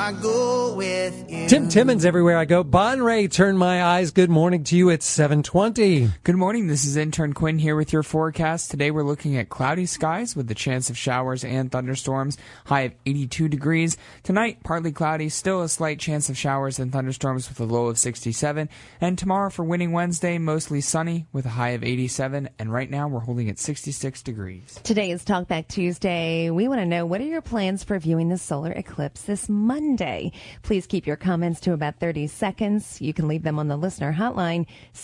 I go with you. Tim Timmons, everywhere I go. Bon Ray, turn my eyes. Good morning to you. It's 7:20. Good morning. This is intern Quinn here with your forecast. Today we're looking at cloudy skies with the chance of showers and thunderstorms. High of 82 degrees. Tonight, partly cloudy, still a slight chance of showers and thunderstorms with a low of 67. And tomorrow for Winning Wednesday, mostly sunny with a high of 87. And right now we're holding at 66 degrees. Today is Talkback Tuesday. We want to know, what are your plans for viewing the solar eclipse this Monday? Please keep your comments to about 30 seconds. You can leave them on the listener hotline,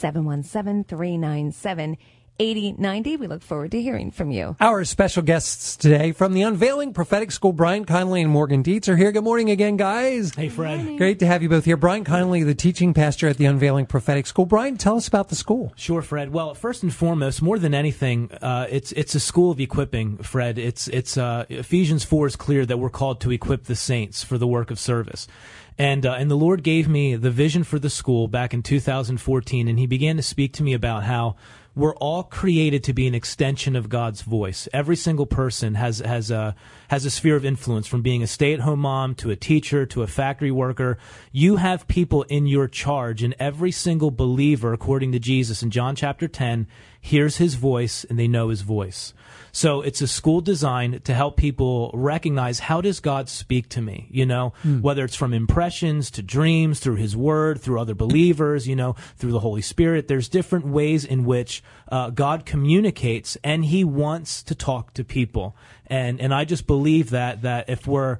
717-397-8090. We look forward to hearing from you. Our special guests today from the Unveiling Prophetic School, Brian Connolly and Morgan Dietz, are here. Good morning again, guys. Hey, Fred. Great to have you both here. Brian Connolly, the teaching pastor at the Unveiling Prophetic School. Brian, tell us about the school. Sure, Fred. Well, first and foremost, more than anything, it's a school of equipping, Fred. It's Ephesians 4 is clear that we're called to equip the saints for the work of service. And the Lord gave me the vision for the school back in 2014, and he began to speak to me about how we're all created to be an extension of God's voice. Every single person has a sphere of influence, from being a stay-at-home mom to a teacher to a factory worker. You have people in your charge, and every single believer, according to Jesus in John chapter 10, hears his voice and they know his voice. So it's a school designed to help people recognize, how does God speak to me? Whether it's from impressions to dreams, through his word, through other believers, through the Holy Spirit. There's different ways in which God communicates, and he wants to talk to people. And I just believe that if we're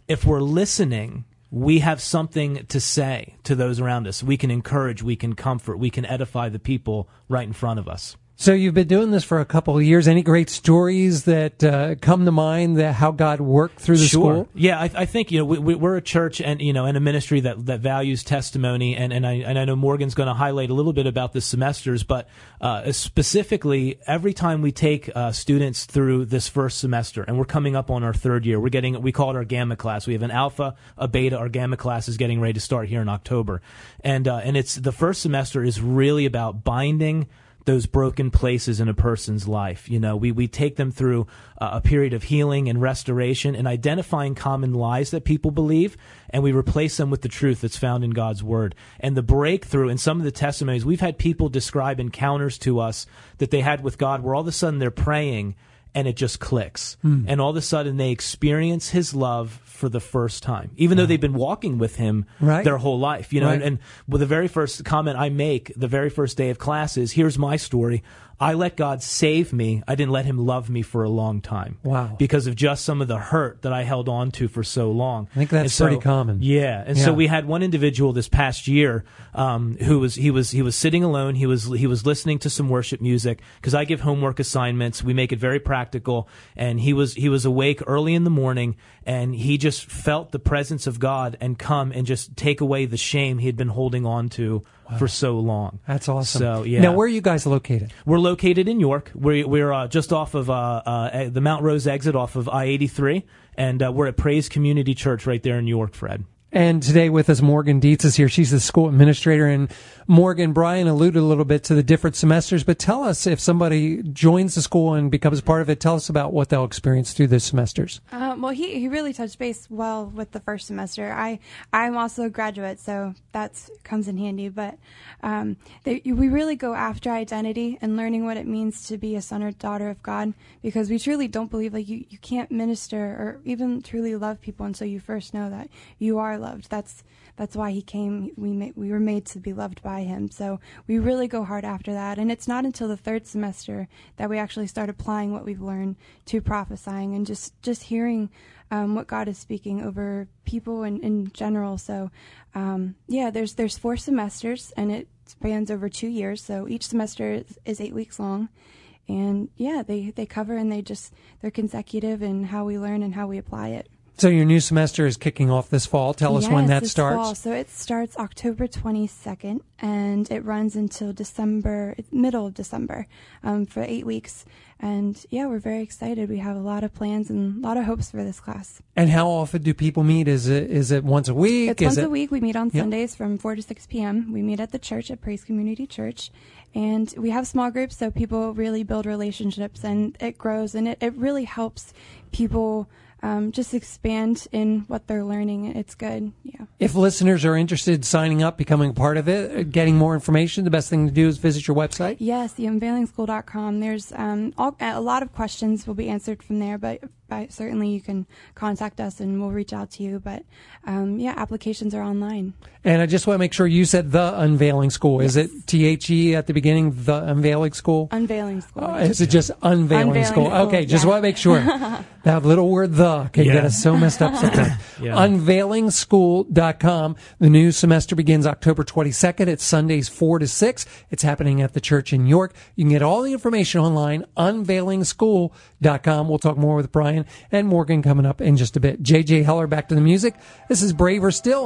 listening, we have something to say to those around us. We can encourage, we can comfort, we can edify the people right in front of us. So you've been doing this for a couple of years. Any great stories that come to mind, that how God worked through the school? Yeah, I think we're a church and and a ministry that values testimony, and I know Morgan's going to highlight a little bit about the semesters, but specifically every time we take students through this first semester, and we're coming up on our third year, we call it our Gamma class. We have an Alpha, a Beta. Our Gamma class is getting ready to start here in October, and it's the first semester is really about binding those broken places in a person's life. We take them through a period of healing and restoration and identifying common lies that people believe, and we replace them with the truth that's found in God's word. And the breakthrough in some of the testimonies, we've had people describe encounters to us that they had with God where all of a sudden they're praying and it just clicks. And all of a sudden they experience his love for the first time, even though they've been walking with him their whole life. And with the very first comment I make, the very first day of class is, here's my story. I let God save me. I didn't let him love me for a long time. Wow. Because of just some of the hurt that I held on to for so long. I think that's pretty common. Yeah. And so we had one individual this past year who was sitting alone. He was listening to some worship music, because I give homework assignments. We make it very practical. And he was awake early in the morning, and he just felt the presence of God and come and just take away the shame he had been holding on to for so long. That's awesome. So, yeah. Now, where are you guys located? We're located in York. We're just off of the Mount Rose exit off of I-83, and we're at Praise Community Church right there in York, Fred. And today with us, Morgan Dietz is here. She's the school administrator. And Morgan, Brian alluded a little bit to the different semesters, but tell us, if somebody joins the school and becomes part of it, tell us about what they'll experience through the semesters. Well, he really touched base well with the first semester. I'm also a graduate, so that comes in handy. But we really go after identity and learning what it means to be a son or daughter of God, because we truly don't believe you can't minister or even truly love people until you first know that you are loved. That's why he came. We were made to be loved by him. So we really go hard after that. And it's not until the third semester that we actually start applying what we've learned to prophesying and just hearing what God is speaking over people in general. So there's 4 semesters, and it spans over 2 years. So each semester is 8 weeks long. And they cover, and they're consecutive in how we learn and how we apply it. So your new semester is kicking off this fall. Tell us when that starts. Fall. So it starts October 22nd, and it runs until middle of December, for 8 weeks. And we're very excited. We have a lot of plans and a lot of hopes for this class. And how often do people meet? Is it once a week? It's once a week. We meet on Sundays from 4 to 6 p.m. We meet at the church at Praise Community Church. And we have small groups, so people really build relationships, and it grows, and it really helps people just expand in what they're learning. It's good. Yeah. If listeners are interested in signing up, becoming a part of it, getting more information, the best thing to do is visit your website. Yes, the unveilingschool.com. There's a lot of questions will be answered from there, but certainly you can contact us and we'll reach out to you. But applications are online. And I just want to make sure you said the Unveiling School. Yes. Is it THE at the beginning, the Unveiling School? Unveiling School. Is it just Unveiling School? Okay, just want to make sure. That little word the can get us so messed up sometimes. Unveilingschool.com. The new semester begins October 22nd. It's Sundays 4 to 6. It's happening at the church in York. You can get all the information online, unveilingschool.com. We'll talk more with Brian and Morgan coming up in just a bit. JJ Heller, back to the music. This is Braver Still.